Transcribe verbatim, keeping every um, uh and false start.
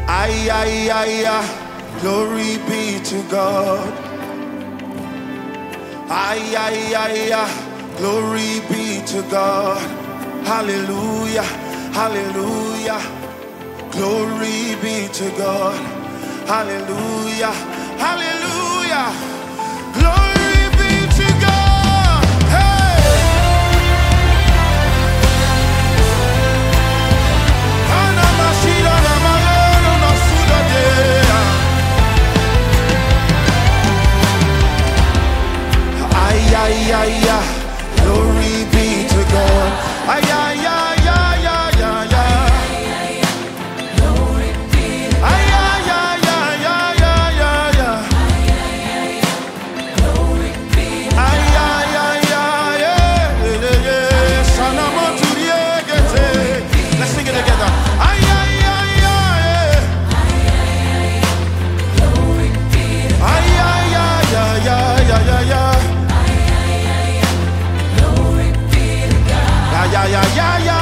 Ay, ay, ay, ay, glory be to God. Ay, ay, ay, ay, glory be to God. Hallelujah, hallelujah, glory be to God. Hallelujah, hallelujah, glory be to God. Hey! Ay, ay, ay, ay, glory be to God. Ay, ay, ay, ay, ay, ay, ay. Glory be to God. Ay, ay, ay, ay, ay, ay, ay, ay. Glory be to God. Ay, ay, ay, ay, yeah, yeah. Sanamo turiegete. Let's sing it together. Ay, ay, ay, ay, ay. Glory be to God. Ay, ay, ay, ay, ay, ay, ay. Yeah, yeah, yeah, yeah.